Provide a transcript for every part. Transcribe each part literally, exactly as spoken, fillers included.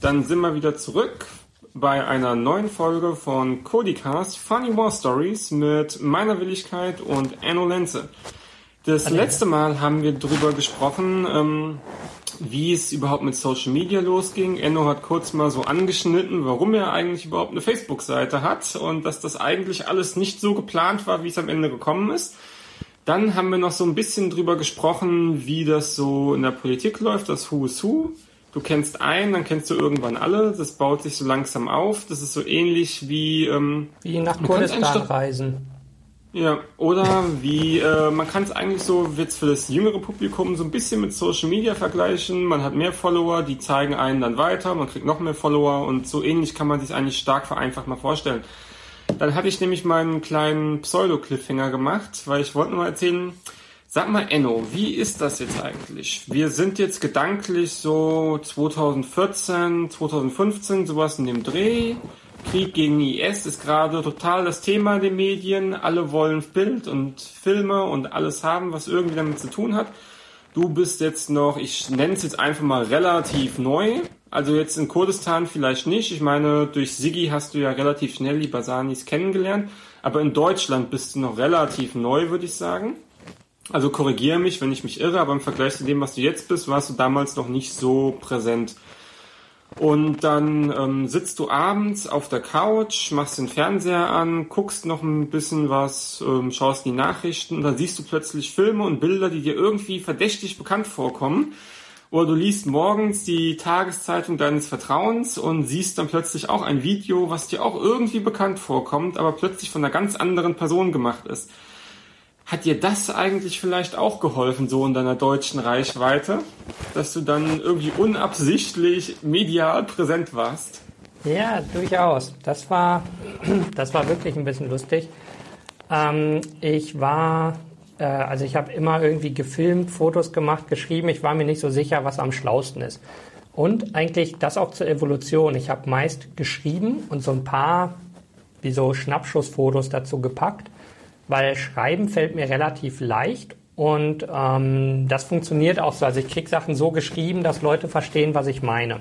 dann sind wir wieder zurück bei einer neuen Folge von Codicast Funny War Stories mit meiner Willigkeit und Enno Lenze. Das Hallo. Letzte Mal haben wir darüber gesprochen, ähm, wie es überhaupt mit Social Media losging. Enno hat kurz mal so angeschnitten, warum er eigentlich überhaupt eine Facebook-Seite hat und dass das eigentlich alles nicht so geplant war, wie es am Ende gekommen ist. Dann haben wir noch so ein bisschen drüber gesprochen, wie das so in der Politik läuft, das Who is Who. Du kennst einen, dann kennst du irgendwann alle. Das baut sich so langsam auf. Das ist so ähnlich wie... Ähm, wie nach Kurdistan reisen. Ja, oder wie, äh, man kann es eigentlich so jetzt für das jüngere Publikum so ein bisschen mit Social Media vergleichen. Man hat mehr Follower, die zeigen einen dann weiter, man kriegt noch mehr Follower und so ähnlich kann man sich eigentlich stark vereinfacht mal vorstellen. Dann hatte ich nämlich meinen kleinen Pseudo-Cliffhanger gemacht, weil ich wollte nur mal erzählen, sag mal Enno, wie ist das jetzt eigentlich? Wir sind jetzt gedanklich so zwanzig vierzehn, zwanzig fünfzehn, sowas in dem Dreh. Krieg gegen I S ist gerade total das Thema in den Medien. Alle wollen Bild und Filme und alles haben, was irgendwie damit zu tun hat. Du bist jetzt noch, ich nenne es jetzt einfach mal relativ neu. Also jetzt in Kurdistan vielleicht nicht. Ich meine, durch Siggi hast du ja relativ schnell die Basanis kennengelernt. Aber in Deutschland bist du noch relativ neu, würde ich sagen. Also korrigiere mich, wenn ich mich irre, aber im Vergleich zu dem, was du jetzt bist, warst du damals noch nicht so präsent. Und dann ähm, sitzt du abends auf der Couch, machst den Fernseher an, guckst noch ein bisschen was, ähm, schaust die Nachrichten und dann siehst du plötzlich Filme und Bilder, die dir irgendwie verdächtig bekannt vorkommen. Oder du liest morgens die Tageszeitung deines Vertrauens und siehst dann plötzlich auch ein Video, was dir auch irgendwie bekannt vorkommt, aber plötzlich von einer ganz anderen Person gemacht ist. Hat dir das eigentlich vielleicht auch geholfen, so in deiner deutschen Reichweite, dass du dann irgendwie unabsichtlich medial präsent warst? Ja, durchaus. Das war, das war wirklich ein bisschen lustig. Ähm, ich war, äh, also ich habe immer irgendwie gefilmt, Fotos gemacht, geschrieben. Ich war mir nicht so sicher, was am schlausten ist. Und eigentlich das auch zur Evolution. Ich habe meist geschrieben und so ein paar, wie so Schnappschussfotos dazu gepackt. Weil Schreiben fällt mir relativ leicht und ähm, das funktioniert auch so. Also ich kriege Sachen so geschrieben, dass Leute verstehen, was ich meine.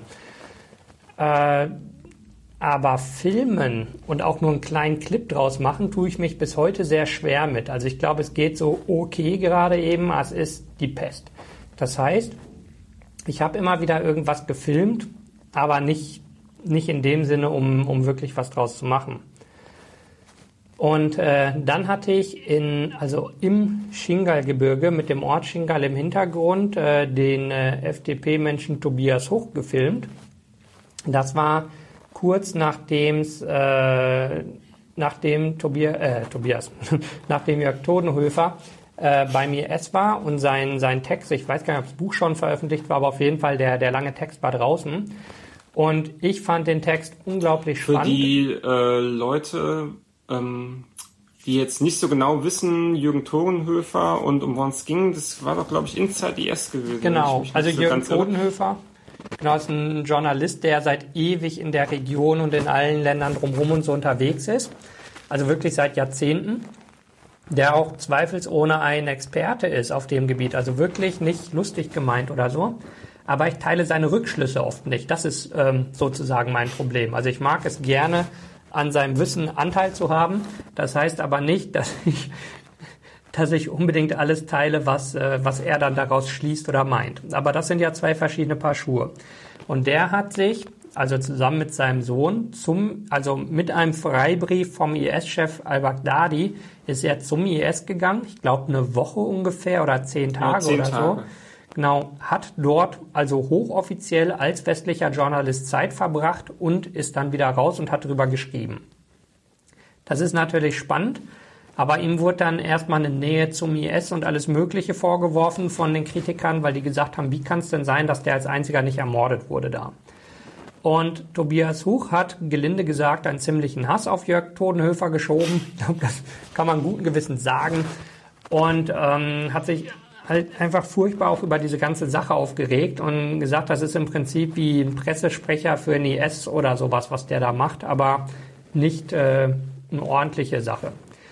Äh, aber filmen und auch nur einen kleinen Clip draus machen, tue ich mich bis heute sehr schwer mit. Also ich glaube, es geht so okay gerade eben, es ist die Pest. Das heißt, ich habe immer wieder irgendwas gefilmt, aber nicht, nicht in dem Sinne, um, um wirklich was draus zu machen. Und äh, dann hatte ich in, also im Shingal-Gebirge mit dem Ort Shingal im Hintergrund äh, den äh, F D P-Menschen Tobias Huch gefilmt. Das war kurz nachdem's, äh, nachdem Tobias, äh, Tobias, nachdem Jörg Todenhöfer äh, beim I S war und sein, sein Text, ich weiß gar nicht, ob das Buch schon veröffentlicht war, aber auf jeden Fall der, der lange Text war draußen. Und ich fand den Text unglaublich spannend. Für die äh, Leute... Ähm, die jetzt nicht so genau wissen, Jürgen Todenhöfer und um was es ging, das war doch, glaube ich, Inside I S gewesen. Genau, also so Jürgen Todenhöfer, genau, ist ein Journalist, der seit ewig in der Region und in allen Ländern drumherum und so unterwegs ist. Also wirklich seit Jahrzehnten, der auch zweifelsohne ein Experte ist auf dem Gebiet. Also wirklich nicht lustig gemeint oder so. Aber ich teile seine Rückschlüsse oft nicht. Das ist ähm, sozusagen mein Problem. Also ich mag es gerne, an seinem Wissen Anteil zu haben. Das heißt aber nicht, dass ich, dass ich unbedingt alles teile, was, äh, was er dann daraus schließt oder meint. Aber das sind ja zwei verschiedene Paar Schuhe. Und der hat sich, also zusammen mit seinem Sohn, zum, also mit einem Freibrief vom I S-Chef al-Baghdadi, ist er zum I S gegangen. Ich glaube eine Woche ungefähr oder zehn Tage ja, zehn oder Tage. so. Genau, hat dort also hochoffiziell als westlicher Journalist Zeit verbracht und ist dann wieder raus und hat darüber geschrieben. Das ist natürlich spannend, aber ihm wurde dann erstmal eine Nähe zum I S und alles Mögliche vorgeworfen von den Kritikern, weil die gesagt haben, wie kann es denn sein, dass der als einziger nicht ermordet wurde da? Und Tobias Huch hat, gelinde gesagt, einen ziemlichen Hass auf Jörg Todenhöfer geschoben. Ich glaube, das kann man guten Gewissens sagen. Und ähm, hat sich halt einfach furchtbar auch über diese ganze Sache aufgeregt und gesagt, das ist im Prinzip wie ein Pressesprecher für ein I S oder sowas, was der da macht, aber nicht äh, eine ordentliche Sache.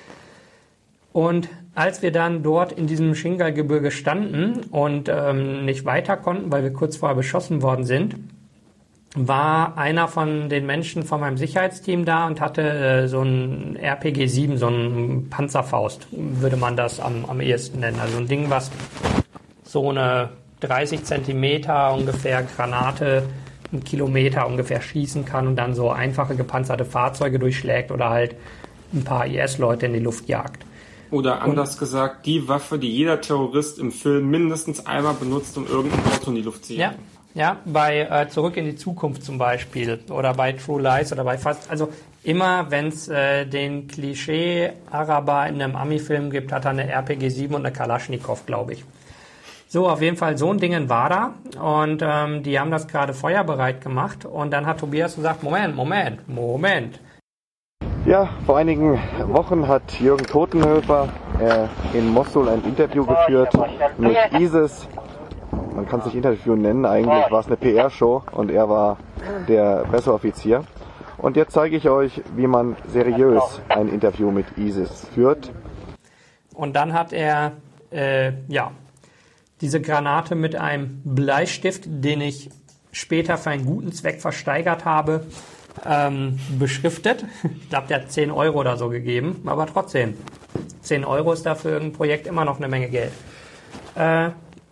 Und als wir dann dort in diesem Shingal-Gebirge standen und ähm, nicht weiter konnten, weil wir kurz vorher beschossen worden sind, war einer von den Menschen von meinem Sicherheitsteam da und hatte äh, so ein R P G sieben, so ein Panzerfaust, würde man das am, am ehesten nennen. Also ein Ding, was so eine dreißig Zentimeter ungefähr Granate, einen Kilometer ungefähr schießen kann und dann so einfache gepanzerte Fahrzeuge durchschlägt oder halt ein paar I S-Leute in die Luft jagt. Oder anders und, gesagt, die Waffe, die jeder Terrorist im Film mindestens einmal benutzt, um irgendein Auto in die Luft zu jagen. Ja, ja, bei äh, Zurück in die Zukunft zum Beispiel oder bei True Lies oder bei fast, also immer wenn es äh, den Klischee-Araber in einem Ami-Film gibt, hat er eine R P G sieben und eine Kalaschnikow, glaube ich. So, auf jeden Fall, so ein Ding war da und ähm, die haben das gerade feuerbereit gemacht und dann hat Tobias gesagt, Moment, Moment, Moment. Ja, vor einigen Wochen hat Jürgen Totenhöfer äh, in Mosul ein Interview geführt mit ISIS. Man kann es nicht Interview nennen, eigentlich war es eine P R-Show und er war der Presseoffizier. Und jetzt zeige ich euch, wie man seriös ein Interview mit ISIS führt. Und dann hat er, äh, ja, diese Granate mit einem Bleistift, den ich später für einen guten Zweck versteigert habe, ähm, beschriftet. Ich glaube, der hat zehn Euro oder so gegeben, aber trotzdem, zehn Euro ist dafür ein Projekt immer noch eine Menge Geld. Äh,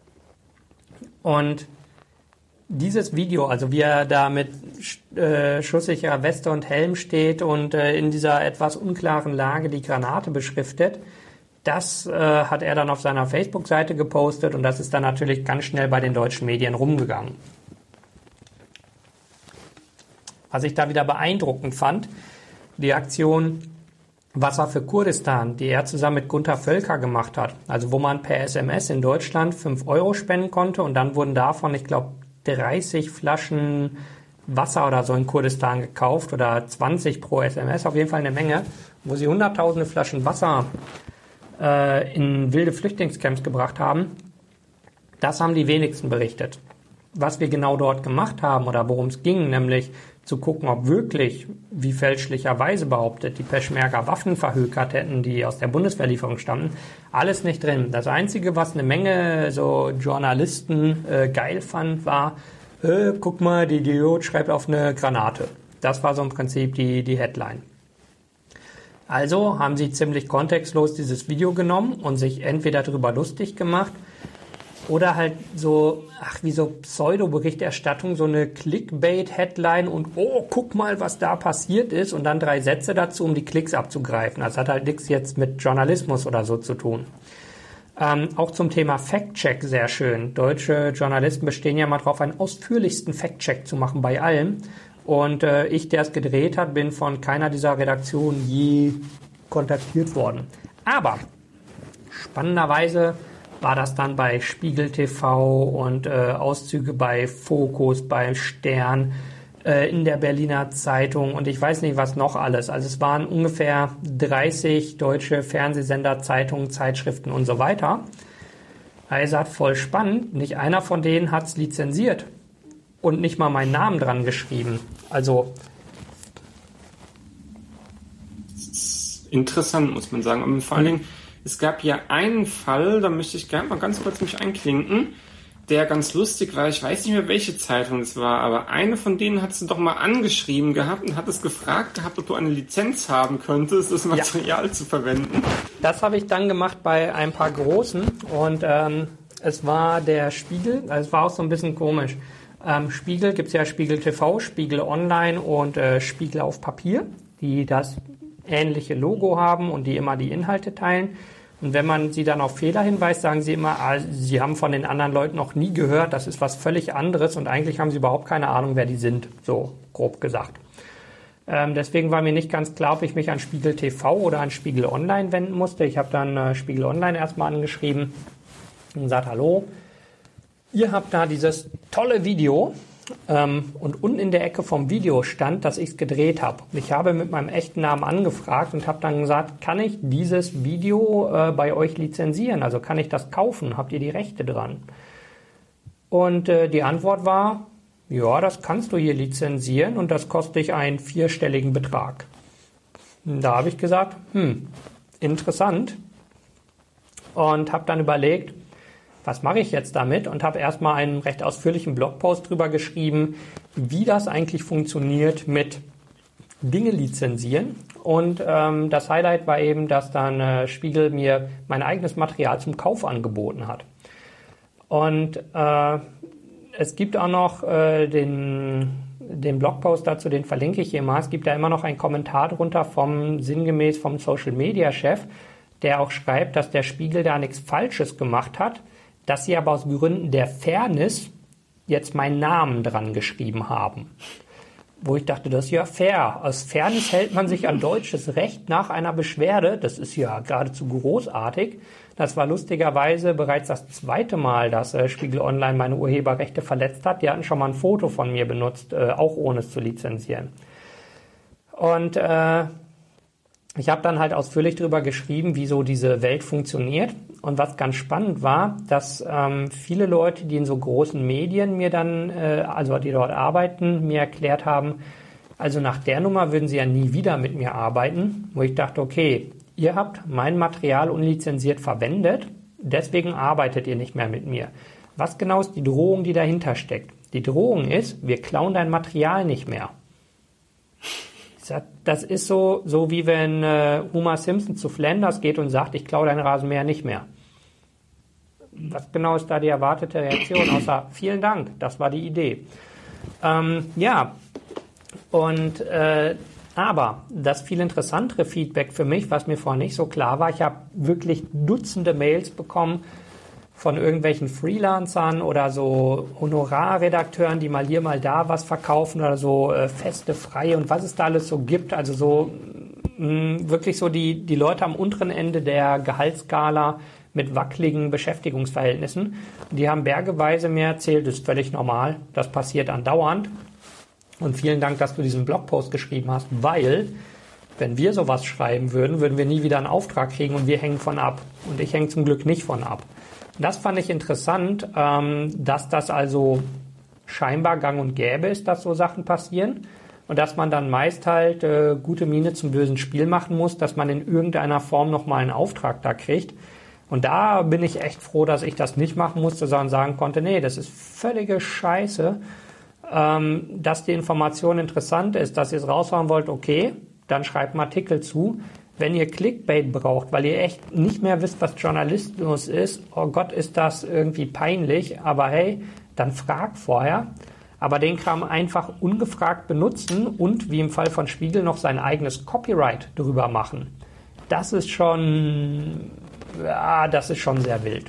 und dieses Video, also wie er da mit äh, schusssicherer Weste und Helm steht und äh, in dieser etwas unklaren Lage die Granate beschriftet, das äh, hat er dann auf seiner Facebook-Seite gepostet und das ist dann natürlich ganz schnell bei den deutschen Medien rumgegangen. Was ich da wieder beeindruckend fand, die Aktion Wasser für Kurdistan, die er zusammen mit Gunther Völker gemacht hat. Also wo man per S M S in Deutschland fünf Euro spenden konnte und dann wurden davon, ich glaube, dreißig Flaschen Wasser oder so in Kurdistan gekauft oder zwanzig pro S M S, auf jeden Fall eine Menge, wo sie hunderttausende Flaschen Wasser äh, in wilde Flüchtlingscamps gebracht haben. Das haben die wenigsten berichtet. Was wir genau dort gemacht haben oder worum es ging, nämlich zu gucken, ob wirklich, wie fälschlicherweise behauptet, die Peschmerga Waffen verhökert hätten, die aus der Bundeswehrlieferung stammten, alles nicht drin. Das Einzige, was eine Menge so Journalisten äh, geil fand, war, äh, guck mal, die Idiot schreibt auf eine Granate. Das war so im Prinzip die, die Headline. Also haben sie ziemlich kontextlos dieses Video genommen und sich entweder darüber lustig gemacht oder halt so, ach, wie so Pseudo-Berichterstattung, so eine Clickbait-Headline und oh, guck mal, was da passiert ist und dann drei Sätze dazu, um die Klicks abzugreifen. Das hat halt nichts jetzt mit Journalismus oder so zu tun. Ähm, auch zum Thema Fact-Check sehr schön. Deutsche Journalisten bestehen ja mal drauf, einen ausführlichsten Fact-Check zu machen bei allem. Und äh, ich, der es gedreht hat, bin von keiner dieser Redaktionen je kontaktiert worden. Aber spannenderweise war das dann bei Spiegel T V und äh, Auszüge bei Focus, bei Stern, äh, in der Berliner Zeitung und ich weiß nicht, was noch alles. Also es waren ungefähr dreißig deutsche Fernsehsender, Zeitungen, Zeitschriften und so weiter. Also hat voll spannend, nicht einer von denen hat es lizenziert und nicht mal meinen Namen dran geschrieben. Also interessant, muss man sagen. Und vor allen Dingen, es gab ja einen Fall, da möchte ich gerne mal ganz kurz mich einklinken, der ganz lustig war. Ich weiß nicht mehr, welche Zeitung es war, aber eine von denen hat sie doch mal angeschrieben gehabt und hat es gefragt gehabt, ob du eine Lizenz haben könntest, das Material ja. zu verwenden. Das habe ich dann gemacht bei ein paar Großen und ähm, es war der Spiegel, also es war auch so ein bisschen komisch. Ähm, Spiegel gibt es ja Spiegel T V, Spiegel Online und äh, Spiegel auf Papier, die das ähnliche Logo haben und die immer die Inhalte teilen. Und wenn man sie dann auf Fehler hinweist, sagen sie immer, ah, sie haben von den anderen Leuten noch nie gehört, das ist was völlig anderes und eigentlich haben sie überhaupt keine Ahnung, wer die sind, so grob gesagt. Ähm, deswegen war mir nicht ganz klar, ob ich mich an Spiegel T V oder an Spiegel Online wenden musste. Ich habe dann äh, Spiegel Online erstmal angeschrieben und gesagt, hallo, ihr habt da dieses tolle Video, Ähm, und unten in der Ecke vom Video stand, dass ich es gedreht habe. Ich habe mit meinem echten Namen angefragt und habe dann gesagt, kann ich dieses Video äh, bei euch lizenzieren? Also kann ich das kaufen? Habt ihr die Rechte dran? Und äh, die Antwort war, ja, das kannst du hier lizenzieren und das kostet dich einen vierstelligen Betrag. Und da habe ich gesagt, hm, interessant. Und habe dann überlegt, was mache ich jetzt damit? Und habe erstmal einen recht ausführlichen Blogpost drüber geschrieben, wie das eigentlich funktioniert mit Dinge lizenzieren. Und ähm, das Highlight war eben, dass dann äh, Spiegel mir mein eigenes Material zum Kauf angeboten hat. Und äh, es gibt auch noch äh, den, den Blogpost dazu, den verlinke ich hier mal. Es gibt da immer noch einen Kommentar drunter vom sinngemäß vom Social Media Chef, der auch schreibt, dass der Spiegel da nichts Falsches gemacht hat, dass sie aber aus Gründen der Fairness jetzt meinen Namen dran geschrieben haben. Wo ich dachte, das ist ja fair. Aus Fairness hält man sich an deutsches Recht nach einer Beschwerde. Das ist ja geradezu großartig. Das war lustigerweise bereits das zweite Mal, dass äh, Spiegel Online meine Urheberrechte verletzt hat. Die hatten schon mal ein Foto von mir benutzt, äh, auch ohne es zu lizenzieren. Und äh, ich habe dann halt ausführlich darüber geschrieben, wie so diese Welt funktioniert. Und was ganz spannend war, dass ähm, viele Leute, die in so großen Medien mir dann, äh, also die dort arbeiten, mir erklärt haben, also nach der Nummer würden sie ja nie wieder mit mir arbeiten. Wo ich dachte, okay, ihr habt mein Material unlizenziert verwendet, deswegen arbeitet ihr nicht mehr mit mir. Was genau ist die Drohung, die dahinter steckt? Die Drohung ist, wir klauen dein Material nicht mehr. Das ist so, so wie wenn äh, Homer Simpson zu Flanders geht und sagt, ich klaue deinen Rasenmäher nicht mehr. Was genau ist da die erwartete Reaktion? Außer, vielen Dank, das war die Idee. Ähm, ja, und äh, aber das viel interessantere Feedback für mich, was mir vorher nicht so klar war, ich habe wirklich Dutzende Mails bekommen von irgendwelchen Freelancern oder so Honorarredakteuren, die mal hier, mal da was verkaufen oder so äh, feste, freie und was es da alles so gibt. Also so mh, wirklich so die, die Leute am unteren Ende der Gehaltsskala mit wackeligen Beschäftigungsverhältnissen. Die haben bergeweise mir erzählt, das ist völlig normal, das passiert andauernd. Und vielen Dank, dass du diesen Blogpost geschrieben hast, weil wenn wir sowas schreiben würden, würden wir nie wieder einen Auftrag kriegen und wir hängen von ab. Und ich hänge zum Glück nicht von ab. Das fand ich interessant, dass das also scheinbar gang und gäbe ist, dass so Sachen passieren und dass man dann meist halt äh, gute Miene zum bösen Spiel machen muss, dass man in irgendeiner Form nochmal einen Auftrag da kriegt. Und da bin ich echt froh, dass ich das nicht machen musste, sondern sagen konnte, nee, das ist völlige Scheiße, ähm, dass die Information interessant ist, dass ihr es raushauen wollt, okay, dann schreibt einen Artikel zu. Wenn ihr Clickbait braucht, weil ihr echt nicht mehr wisst, was Journalismus ist, oh Gott, ist das irgendwie peinlich, aber hey, dann fragt vorher. Aber den Kram einfach ungefragt benutzen und, wie im Fall von Spiegel, noch sein eigenes Copyright drüber machen. Das ist schon, ja, das ist schon sehr wild.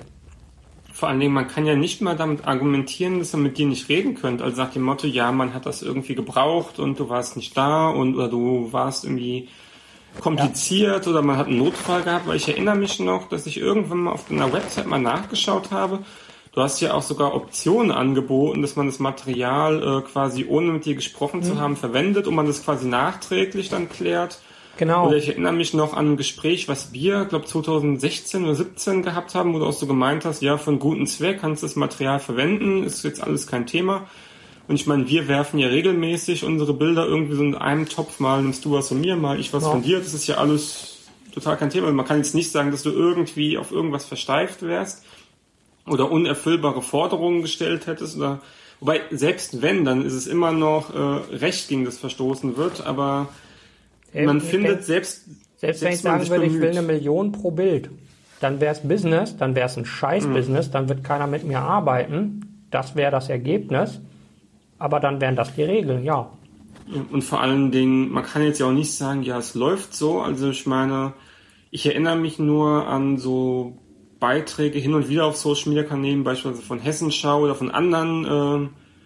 Vor allen Dingen, man kann ja nicht mal damit argumentieren, dass man mit dir nicht reden könnte. Also nach dem Motto, ja, man hat das irgendwie gebraucht und du warst nicht da und oder du warst irgendwie kompliziert ja. Oder man hat einen Notfall gehabt, weil ich erinnere mich noch, dass ich irgendwann mal auf einer Website mal nachgeschaut habe. Du hast ja auch sogar Optionen angeboten, dass man das Material äh, quasi ohne mit dir gesprochen mhm. zu haben verwendet und man das quasi nachträglich dann klärt. Genau. Oder ich erinnere mich noch an ein Gespräch, was wir, glaube zwanzig sechzehn oder siebzehn gehabt haben, wo du auch so gemeint hast, ja, für einen guten Zweck kannst du das Material verwenden, ist jetzt alles kein Thema. Und ich meine, wir werfen ja regelmäßig unsere Bilder irgendwie so in einem Topf, mal nimmst du was von mir, mal ich was ja. von dir. Das ist ja alles total kein Thema. Man kann jetzt nicht sagen, dass du irgendwie auf irgendwas versteift wärst oder unerfüllbare Forderungen gestellt hättest. Oder wobei, selbst wenn, dann ist es immer noch äh, Recht, gegen das verstoßen wird. Aber selbst man findet denk, selbst... Selbst, selbst wenn ich sagen würde, bemüht. Ich will eine Million pro Bild, dann wäre es Business, dann wäre es ein Scheiß-Business, mhm. dann wird keiner mit mir arbeiten. Das wäre das Ergebnis. Aber dann wären das die Regeln, ja. Und vor allen Dingen, man kann jetzt ja auch nicht sagen, ja, es läuft so. Also ich meine, ich erinnere mich nur an so Beiträge hin und wieder auf Social-Media-Kanälen, beispielsweise von Hessenschau oder von anderen äh,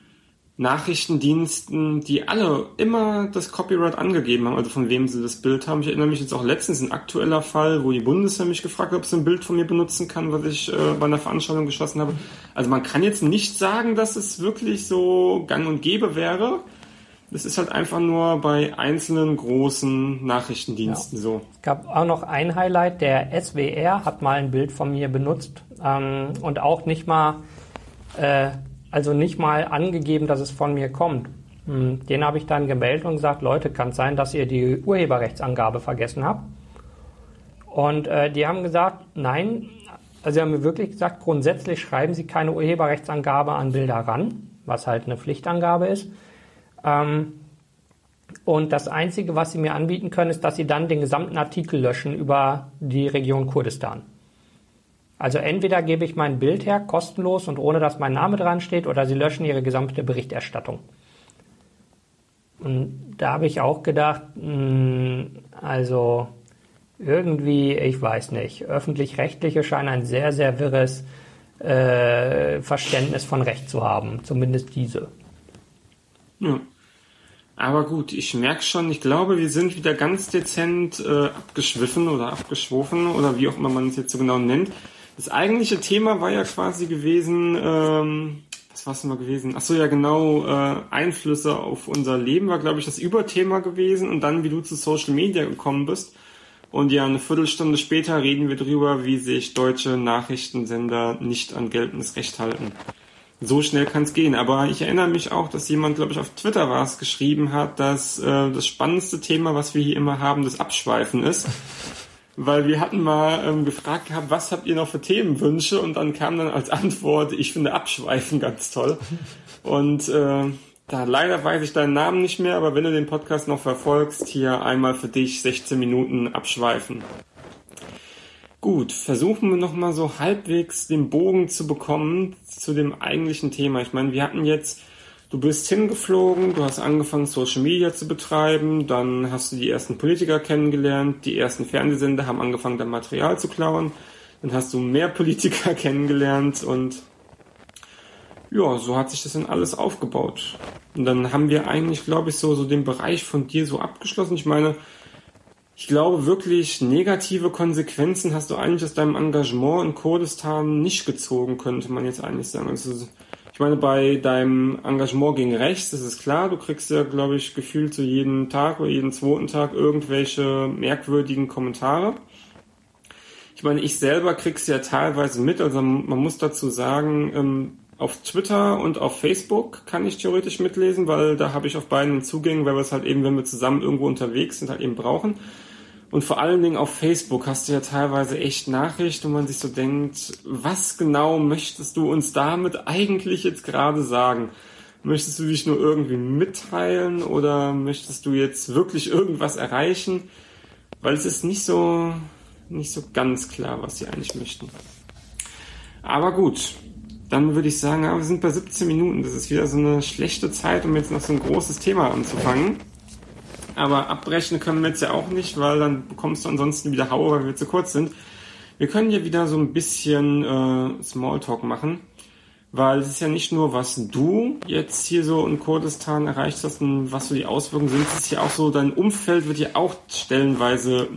Nachrichtendiensten, die alle immer das Copyright angegeben haben, also von wem sie das Bild haben. Ich erinnere mich jetzt auch letztens ein aktueller Fall, wo die Bundeswehr mich gefragt hat, ob sie ein Bild von mir benutzen kann, was ich äh, bei einer Veranstaltung geschossen habe. Also man kann jetzt nicht sagen, dass es wirklich so gang und gäbe wäre. Das ist halt einfach nur bei einzelnen großen Nachrichtendiensten ja. so. Es gab auch noch ein Highlight, der S W R hat mal ein Bild von mir benutzt ähm, und auch nicht mal... Äh, Also nicht mal angegeben, dass es von mir kommt. Den habe ich dann gemeldet und gesagt, Leute, kann es sein, dass ihr die Urheberrechtsangabe vergessen habt? Und äh, die haben gesagt, nein. Also sie haben mir wirklich gesagt, grundsätzlich schreiben sie keine Urheberrechtsangabe an Bilder ran, was halt eine Pflichtangabe ist. Ähm, und das Einzige, was sie mir anbieten können, ist, dass sie dann den gesamten Artikel löschen über die Region Kurdistan. Also entweder gebe ich mein Bild her, kostenlos und ohne, dass mein Name dran steht, oder sie löschen ihre gesamte Berichterstattung. Und da habe ich auch gedacht, mh, also irgendwie, ich weiß nicht, Öffentlich-Rechtliche scheinen ein sehr, sehr wirres äh, Verständnis von Recht zu haben, zumindest diese. Ja. Aber gut, ich merke schon, ich glaube, wir sind wieder ganz dezent äh, abgeschwiffen oder abgeschwofen oder wie auch immer man es jetzt so genau nennt. Das eigentliche Thema war ja quasi gewesen, ähm, was war es denn mal gewesen? Ach so, ja genau, äh, Einflüsse auf unser Leben war, glaube ich, das Überthema gewesen und dann, wie du zu Social Media gekommen bist. Und ja, eine Viertelstunde später reden wir drüber, wie sich deutsche Nachrichtensender nicht an geltendes Recht halten. So schnell kann es gehen. Aber ich erinnere mich auch, dass jemand, glaube ich, auf Twitter war es, geschrieben hat, dass äh, das spannendste Thema, was wir hier immer haben, das Abschweifen ist. Weil wir hatten mal ähm, gefragt gehabt, was habt ihr noch für Themenwünsche? Und dann kam dann als Antwort, ich finde Abschweifen ganz toll. Und äh, da leider weiß ich deinen Namen nicht mehr, aber wenn du den Podcast noch verfolgst, hier einmal für dich sechzehn Minuten Abschweifen. Gut, versuchen wir nochmal so halbwegs den Bogen zu bekommen zu dem eigentlichen Thema. Ich meine, wir hatten jetzt, du bist hingeflogen, du hast angefangen Social Media zu betreiben, dann hast du die ersten Politiker kennengelernt, die ersten Fernsehsender haben angefangen, dein Material zu klauen, dann hast du mehr Politiker kennengelernt und ja, so hat sich das dann alles aufgebaut. Und dann haben wir eigentlich, glaube ich, so, so den Bereich von dir so abgeschlossen. Ich meine, ich glaube wirklich, negative Konsequenzen hast du eigentlich aus deinem Engagement in Kurdistan nicht gezogen, könnte man jetzt eigentlich sagen. Also, ich meine, bei deinem Engagement gegen rechts, das ist klar, du kriegst ja, glaube ich, gefühlt so jeden Tag oder jeden zweiten Tag irgendwelche merkwürdigen Kommentare. Ich meine, ich selber krieg's ja teilweise mit, also man muss dazu sagen, ähm, auf Twitter und auf Facebook kann ich theoretisch mitlesen, weil da habe ich auf beiden Zugänge, weil wir es halt eben, wenn wir zusammen irgendwo unterwegs sind, halt eben brauchen. Und vor allen Dingen auf Facebook hast du ja teilweise echt Nachrichten, wo man sich so denkt, was genau möchtest du uns damit eigentlich jetzt gerade sagen? Möchtest du dich nur irgendwie mitteilen oder möchtest du jetzt wirklich irgendwas erreichen? Weil es ist nicht so, nicht so ganz klar, was sie eigentlich möchten. Aber gut. Dann würde ich sagen, ja, wir sind bei siebzehn Minuten. Das ist wieder so eine schlechte Zeit, um jetzt noch so ein großes Thema anzufangen. Aber abbrechen können wir jetzt ja auch nicht, weil dann bekommst du ansonsten wieder Haue, weil wir zu kurz sind. Wir können ja wieder so ein bisschen äh, Smalltalk machen, weil es ist ja nicht nur, was du jetzt hier so in Kurdistan erreicht hast und was so die Auswirkungen sind. Es ist ja auch so, dein Umfeld wird ja auch stellenweise,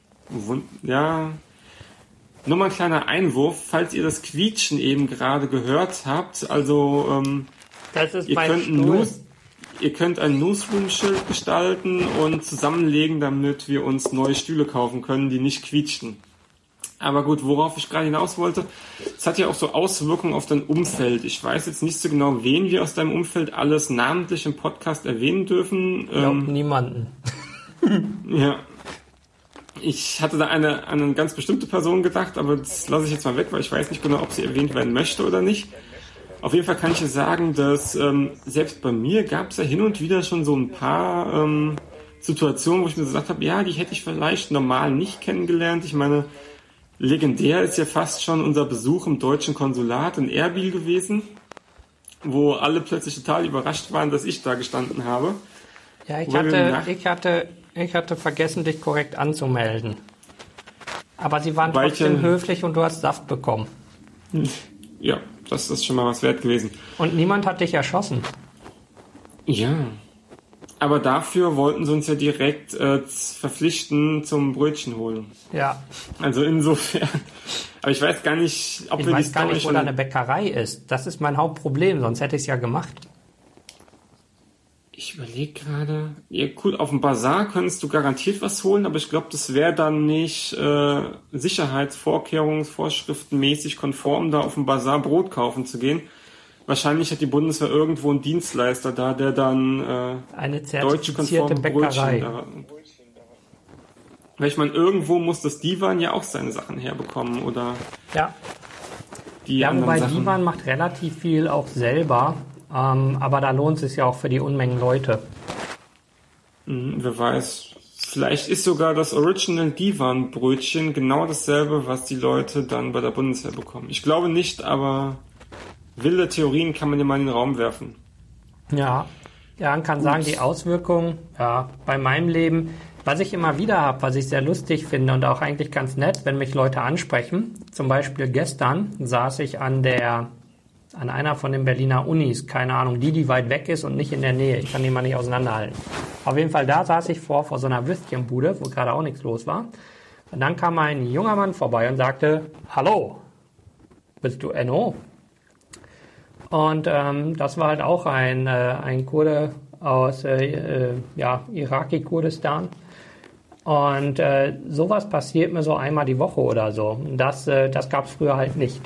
ja... Nur mal ein kleiner Einwurf, falls ihr das Quietschen eben gerade gehört habt, also ähm, das ist ihr, mein könnt ein News, ihr könnt ein Newsroom-Schild gestalten und zusammenlegen, damit wir uns neue Stühle kaufen können, die nicht quietschten. Aber gut, worauf ich gerade hinaus wollte, es hat ja auch so Auswirkungen auf dein Umfeld. Ich weiß jetzt nicht so genau, wen wir aus deinem Umfeld alles namentlich im Podcast erwähnen dürfen. Ich glaube, ähm, niemanden. Ja. Ich hatte da eine, eine ganz bestimmte Person gedacht, aber das lasse ich jetzt mal weg, weil ich weiß nicht genau, ob sie erwähnt werden möchte oder nicht. Auf jeden Fall kann ich ja sagen, dass ähm, selbst bei mir gab es ja hin und wieder schon so ein paar ähm, Situationen, wo ich mir gesagt habe, ja, die hätte ich vielleicht normal nicht kennengelernt. Ich meine, legendär ist ja fast schon unser Besuch im deutschen Konsulat in Erbil gewesen, wo alle plötzlich total überrascht waren, dass ich da gestanden habe. Ja, ich hatte, ich hatte, ich hatte vergessen, dich korrekt anzumelden. Aber sie waren trotzdem Weiche, höflich und du hast Saft bekommen. Ja, das ist schon mal was wert gewesen. Und niemand hat dich erschossen. Ja, aber dafür wollten sie uns ja direkt äh, verpflichten zum Brötchen holen. Ja. Also insofern. Aber ich weiß gar nicht, ob ich wir weiß die gar Story nicht, wo schon... da eine Bäckerei ist. Das ist mein Hauptproblem, sonst hätte ich es ja gemacht. Ich überlege gerade, ja cool, auf dem Bazar könntest du garantiert was holen, aber ich glaube, das wäre dann nicht äh, Sicherheitsvorkehrungsvorschriften mäßig konform, da auf dem Bazar Brot kaufen zu gehen. Wahrscheinlich hat die Bundeswehr irgendwo einen Dienstleister da, der dann äh, eine deutsche zertifizierte konforme Bäckerei. Brötchen da, weil ich meine, irgendwo muss das Divan ja auch seine Sachen herbekommen oder ja. die Ja, anderen wobei Sachen. Divan macht relativ viel auch selber. ähm, aber da lohnt es sich ja auch für die Unmengen Leute. Hm, wer weiß. Vielleicht ist sogar das Original Divan-Brötchen genau dasselbe, was die Leute dann bei der Bundeswehr bekommen. Ich glaube nicht, aber wilde Theorien kann man ja mal in den Raum werfen. Ja, ja, man kann Gut. sagen, die Auswirkungen ja, bei meinem Leben, was ich immer wieder habe, was ich sehr lustig finde und auch eigentlich ganz nett, wenn mich Leute ansprechen. Zum Beispiel gestern saß ich an der an einer von den Berliner Unis, keine Ahnung, die, die weit weg ist und nicht in der Nähe. Ich kann die mal nicht auseinanderhalten. Auf jeden Fall, da saß ich vor, vor so einer Würstchenbude, wo gerade auch nichts los war. Und dann kam ein junger Mann vorbei und sagte, hallo, bist du Enno? Und ähm, das war halt auch ein, äh, ein Kurde aus äh, äh, ja, Iraki-Kurdistan. Und äh, sowas passiert mir so einmal die Woche oder so. Das, äh, das gab es früher halt nicht.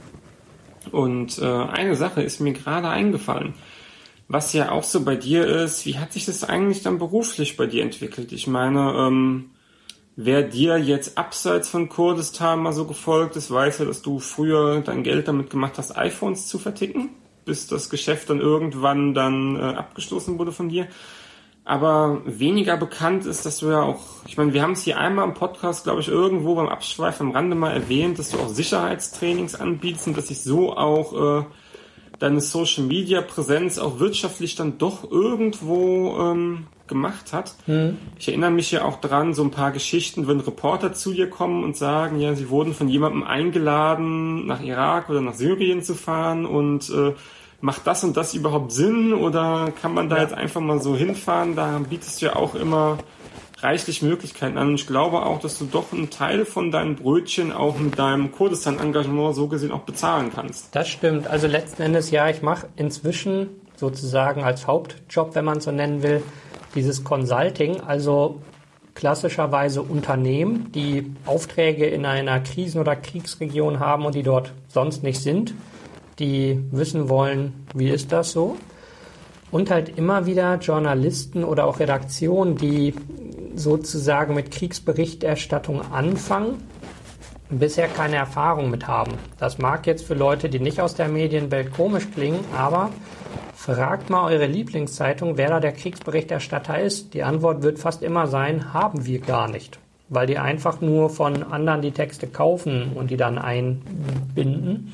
Und äh, eine Sache ist mir gerade eingefallen, was ja auch so bei dir ist, wie hat sich das eigentlich dann beruflich bei dir entwickelt? Ich meine, ähm, wer dir jetzt abseits von Kurdistan mal so gefolgt ist, weiß ja, dass du früher dein Geld damit gemacht hast, iPhones zu verticken, bis das Geschäft dann irgendwann dann äh, abgestoßen wurde von dir. Aber weniger bekannt ist, dass du ja auch, ich meine, wir haben es hier einmal im Podcast, glaube ich, irgendwo beim Abschweif am Rande mal erwähnt, dass du auch Sicherheitstrainings anbietest und dass sich so auch äh, deine Social-Media-Präsenz auch wirtschaftlich dann doch irgendwo ähm, gemacht hat. Mhm. Ich erinnere mich ja auch dran, so ein paar Geschichten, wenn Reporter zu dir kommen und sagen, ja, sie wurden von jemandem eingeladen, nach Irak oder nach Syrien zu fahren und äh, macht das und das überhaupt Sinn oder kann man da ja. jetzt einfach mal so hinfahren? Da bietest du ja auch immer reichlich Möglichkeiten an. Und ich glaube auch, dass du doch einen Teil von deinen Brötchen auch mit deinem Kurdistan-Engagement so gesehen auch bezahlen kannst. Das stimmt. Also letzten Endes, ja, ich mache inzwischen sozusagen als Hauptjob, wenn man es so nennen will, dieses Consulting, also klassischerweise Unternehmen, die Aufträge in einer Krisen- oder Kriegsregion haben und die dort sonst nicht sind, die wissen wollen, wie ist das so? Und halt immer wieder Journalisten oder auch Redaktionen, die sozusagen mit Kriegsberichterstattung anfangen, bisher keine Erfahrung mit haben. Das mag jetzt für Leute, die nicht aus der Medienwelt komisch klingen, aber fragt mal eure Lieblingszeitung, wer da der Kriegsberichterstatter ist. Die Antwort wird fast immer sein, haben wir gar nicht. Weil die einfach nur von anderen die Texte kaufen und die dann einbinden.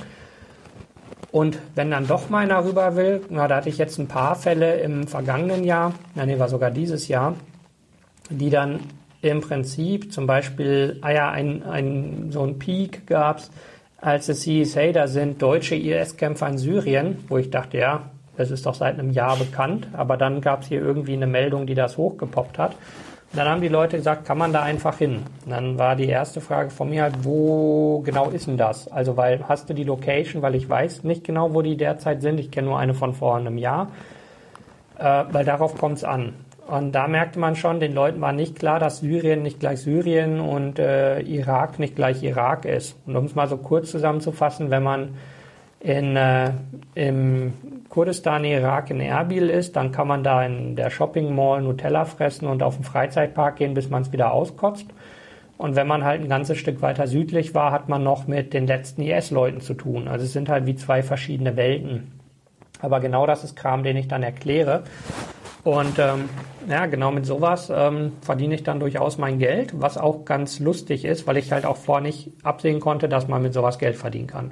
Und wenn dann doch mal einer rüber will, na, da hatte ich jetzt ein paar Fälle im vergangenen Jahr, na, nee, war sogar dieses Jahr, die dann im Prinzip zum Beispiel, ah ja, ein, ein, so ein Peak gab's, als es hieß, hey, da sind deutsche I S-Kämpfer in Syrien, wo ich dachte, ja, das ist doch seit einem Jahr bekannt, aber dann gab's hier irgendwie eine Meldung, die das hochgepoppt hat. Und dann haben die Leute gesagt, kann man da einfach hin? Und dann war die erste Frage von mir halt, wo genau ist denn das? Also, weil, hast du die Location? Weil ich weiß nicht genau, wo die derzeit sind. Ich kenne nur eine von vor einem Jahr. Äh, weil darauf kommt es an. Und da merkte man schon, den Leuten war nicht klar, dass Syrien nicht gleich Syrien und äh, Irak nicht gleich Irak ist. Und um es mal so kurz zusammenzufassen, wenn man in, äh, im Kurdistan, Irak, in Erbil ist, dann kann man da in der Shopping Mall Nutella fressen und auf den Freizeitpark gehen, bis man es wieder auskotzt. Und wenn man halt ein ganzes Stück weiter südlich war, hat man noch mit den letzten I S-Leuten zu tun. Also es sind halt wie zwei verschiedene Welten. Aber genau das ist Kram, den ich dann erkläre. Und ähm, ja, genau mit sowas ähm, verdiene ich dann durchaus mein Geld, was auch ganz lustig ist, weil ich halt auch vorher nicht absehen konnte, dass man mit sowas Geld verdienen kann.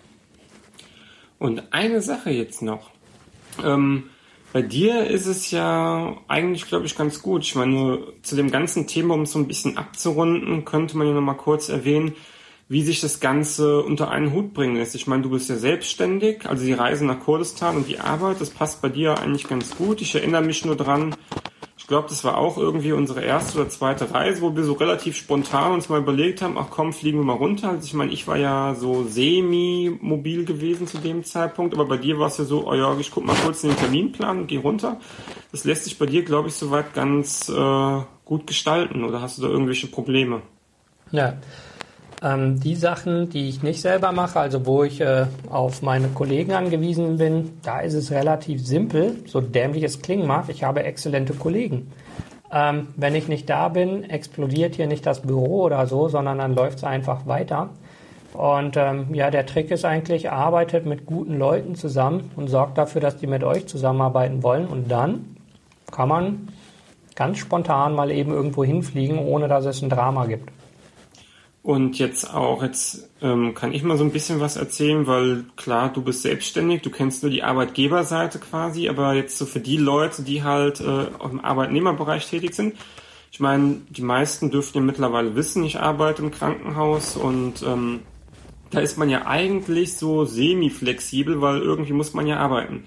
Und eine Sache jetzt noch. Ähm, bei dir ist es ja eigentlich, glaube ich, ganz gut. Ich meine, zu dem ganzen Thema, um es so ein bisschen abzurunden, könnte man ja noch mal kurz erwähnen, wie sich das Ganze unter einen Hut bringen lässt. Ich meine, du bist ja selbstständig, also die Reise nach Kurdistan und die Arbeit, das passt bei dir eigentlich ganz gut. Ich erinnere mich nur dran, ich glaube, das war auch irgendwie unsere erste oder zweite Reise, wo wir so relativ spontan uns mal überlegt haben, ach komm, fliegen wir mal runter. Also ich meine, ich war ja so semi-mobil gewesen zu dem Zeitpunkt, aber bei dir war es ja so, oh ja, ich guck mal kurz in den Terminplan und geh runter. Das lässt sich bei dir, glaube ich, soweit ganz äh, gut gestalten, oder hast du da irgendwelche Probleme? Ja, ähm, die Sachen, die ich nicht selber mache, also wo ich äh, auf meine Kollegen angewiesen bin, da ist es relativ simpel, so dämlich es klingen mag, ich habe exzellente Kollegen. Ähm, wenn ich nicht da bin, explodiert hier nicht das Büro oder so, sondern dann läuft es einfach weiter. Und ähm, ja, der Trick ist eigentlich, arbeitet mit guten Leuten zusammen und sorgt dafür, dass die mit euch zusammenarbeiten wollen. Und dann kann man ganz spontan mal eben irgendwo hinfliegen, ohne dass es ein Drama gibt. Und jetzt auch, jetzt ähm, kann ich mal so ein bisschen was erzählen, weil klar, du bist selbstständig, du kennst nur die Arbeitgeberseite quasi, aber jetzt so für die Leute, die halt äh, im Arbeitnehmerbereich tätig sind, ich meine, die meisten dürften ja mittlerweile wissen, ich arbeite im Krankenhaus und ähm, da ist man ja eigentlich so semi-flexibel, weil irgendwie muss man ja arbeiten.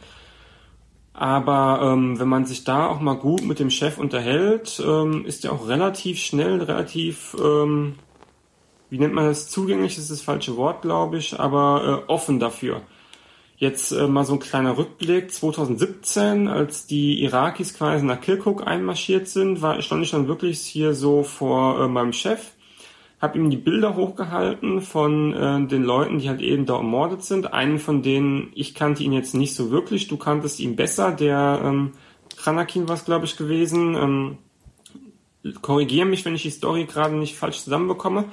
Aber ähm, wenn man sich da auch mal gut mit dem Chef unterhält, ähm, ist der auch relativ schnell, relativ... Ähm, wie nennt man das, zugänglich ist das falsche Wort, glaube ich, aber äh, offen dafür. Jetzt äh, mal so ein kleiner Rückblick. zwanzig siebzehn, als die Irakis quasi nach Kirkuk einmarschiert sind, war, stand ich dann wirklich hier so vor äh, meinem Chef, habe ihm die Bilder hochgehalten von äh, den Leuten, die halt eben da ermordet sind. Einen von denen, ich kannte ihn jetzt nicht so wirklich, du kanntest ihn besser, der ähm, Khanakin war es, glaube ich, gewesen. Ähm, korrigiere mich, wenn ich die Story gerade nicht falsch zusammenbekomme.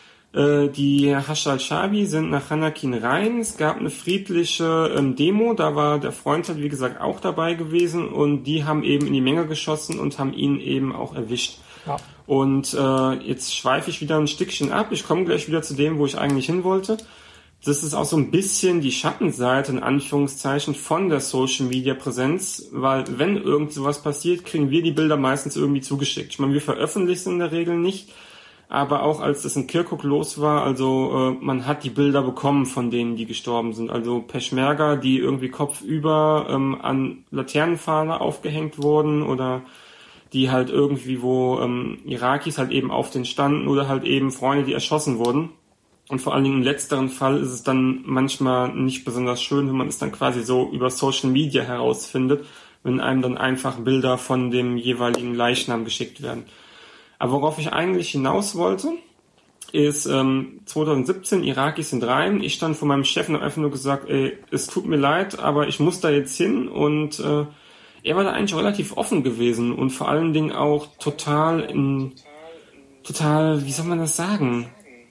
Die Hashd al-Shaabi sind nach Khanakin rein. Es gab eine friedliche ähm, Demo, da war der Freund halt wie gesagt auch dabei gewesen und die haben eben in die Menge geschossen und haben ihn eben auch erwischt. Ja. Und äh, jetzt schweife ich wieder ein Stückchen ab. Ich komme gleich wieder zu dem, wo ich eigentlich hin wollte. Das ist auch so ein bisschen die Schattenseite, in Anführungszeichen, von der Social-Media-Präsenz, weil wenn irgend sowas passiert, kriegen wir die Bilder meistens irgendwie zugeschickt. Ich meine, wir veröffentlichen in der Regel nicht. Aber auch als das in Kirkuk los war, also äh, man hat die Bilder bekommen von denen, die gestorben sind. Also Peschmerga, die irgendwie kopfüber ähm, an Laternenpfahler aufgehängt wurden oder die halt irgendwie, wo ähm, Irakis halt eben auf den standen oder halt eben Freunde, die erschossen wurden. Und vor allen Dingen im letzteren Fall ist es dann manchmal nicht besonders schön, wenn man es dann quasi so über Social Media herausfindet, wenn einem dann einfach Bilder von dem jeweiligen Leichnam geschickt werden. Aber worauf ich eigentlich hinaus wollte, ist ähm, zwanzig siebzehn, Irakis sind rein. Ich stand vor meinem Chef und habe einfach nur gesagt, ey, es tut mir leid, aber ich muss da jetzt hin. Und äh, er war da eigentlich relativ offen gewesen und vor allen Dingen auch total, in, total, wie soll man das sagen,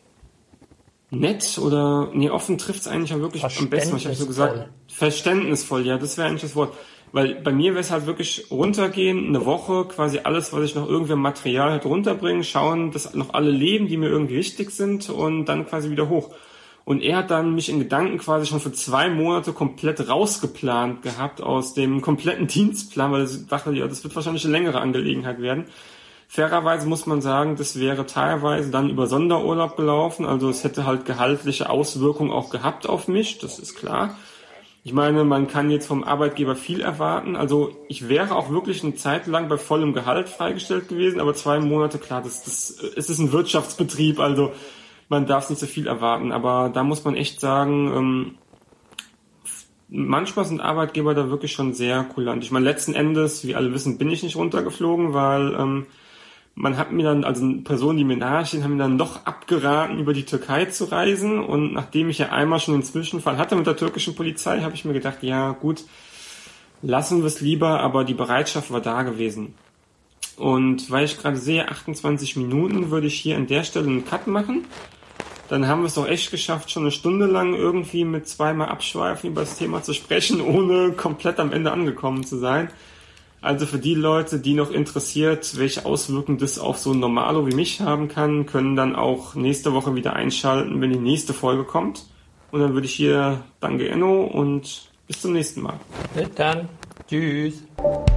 nett oder, nee, offen trifft es eigentlich auch wirklich am besten. Ich habe so gesagt, verständnisvoll, ja, das wäre eigentlich das Wort. Weil bei mir wäre es halt wirklich runtergehen, eine Woche, quasi alles, was ich noch irgendwie Material halt runterbringen, schauen, dass noch alle leben, die mir irgendwie wichtig sind und dann quasi wieder hoch. Und er hat dann mich in Gedanken quasi schon für zwei Monate komplett rausgeplant gehabt aus dem kompletten Dienstplan, weil ich dachte, ja, das wird wahrscheinlich eine längere Angelegenheit werden. Fairerweise muss man sagen, das wäre teilweise dann über Sonderurlaub gelaufen, also es hätte halt gehaltliche Auswirkungen auch gehabt auf mich, das ist klar. Ich meine, man kann jetzt vom Arbeitgeber viel erwarten. Also ich wäre auch wirklich eine Zeit lang bei vollem Gehalt freigestellt gewesen, aber zwei Monate, klar, das, das, es ist ein Wirtschaftsbetrieb, also man darf nicht so viel erwarten. Aber da muss man echt sagen, ähm, manchmal sind Arbeitgeber da wirklich schon sehr kulant. Ich meine, letzten Endes, wie alle wissen, bin ich nicht runtergeflogen, weil ähm, man hat mir dann, also Personen, die mir nahestehen, haben mir dann doch abgeraten, über die Türkei zu reisen. Und nachdem ich ja einmal schon einen Zwischenfall hatte mit der türkischen Polizei, habe ich mir gedacht, ja gut, lassen wir es lieber, aber die Bereitschaft war da gewesen. Und weil ich gerade sehe, achtundzwanzig Minuten, würde ich hier an der Stelle einen Cut machen. Dann haben wir es doch echt geschafft, schon eine Stunde lang irgendwie mit zweimal Abschweifen über das Thema zu sprechen, ohne komplett am Ende angekommen zu sein. Also für die Leute, die noch interessiert, welche Auswirkungen das auf so ein Normalo wie mich haben kann, können dann auch nächste Woche wieder einschalten, wenn die nächste Folge kommt. Und dann würde ich hier Danke Enno und bis zum nächsten Mal. Bis dann. Tschüss.